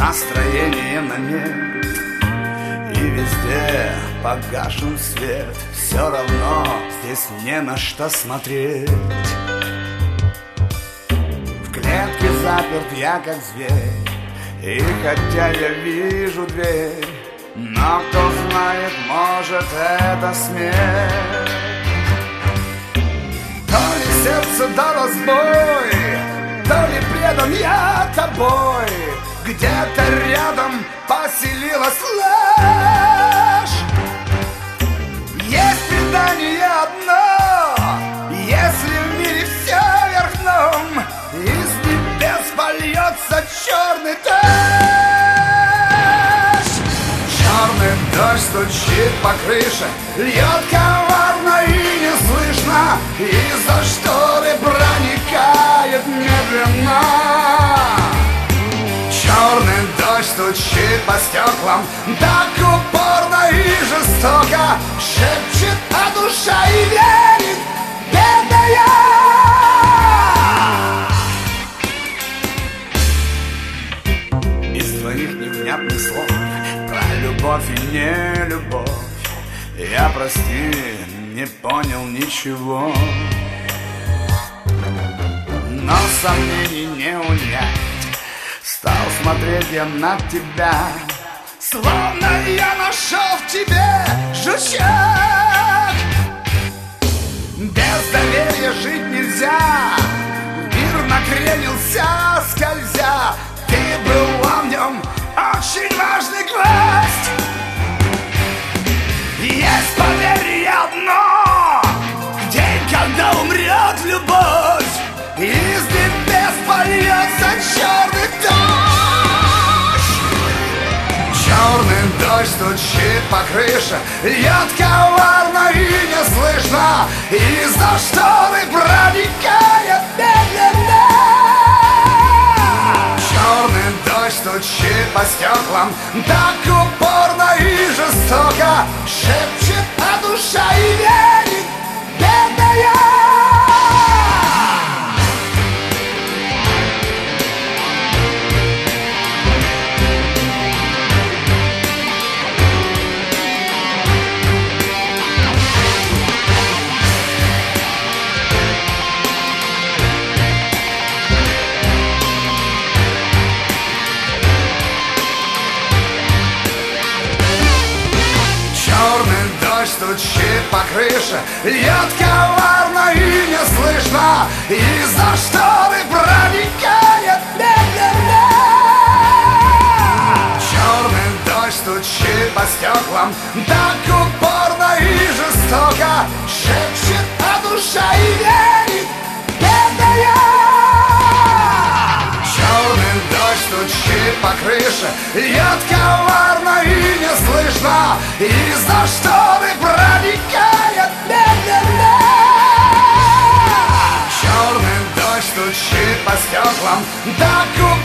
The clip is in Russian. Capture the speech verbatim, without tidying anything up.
настроение на нет, и везде погашен свет. Все равно здесь не на что смотреть. В клетке заперт я как зверь, и хотя я вижу дверь, но кто знает, может, это смерть. То ли сердце дало сбой, то ли предан я тобой. Где-то рядом поселилась ложь. Есть предание одно: если в мире все вверх дном, из небес польется черный дождь. Черный дождь стучит по крыше, льет коварно и не слышно, из-за шторы проникает медленно. Черный дождь стучит по стеклам так упорно и жестоко, шепчет, а душа и верит, бедная. Из твоих невнятных слов про любовь и не любовь я, прости, не понял ничего. Но сомнений не унять, стал смотреть я на тебя, словно я нашел в тебе жучок. Без доверия жить нельзя, мир накренился, скользя. Ты была в нем очень важный гвоздь. Есть поверье одно: день, когда умрет любовь, из небес польется черный дождь. Черный дождь стучит по крыше, льет коварно и не слышно, из-за шторы проникает медленно. Черный дождь стучит по стеклам так упорно и жестоко, шепчет, а душа и верит, бедная. Стучит по крыше, льет коварно и не слышно, из-за шторы проникает медленно. Черный дождь стучит по стеклам так упорно и жестоко, шепчет, а душа и верит, бедная. Черный дождь стучит по крыше, льет коварно и не слышно, из-за шторы проникает медленно. Черный дождь стучит по стеклам так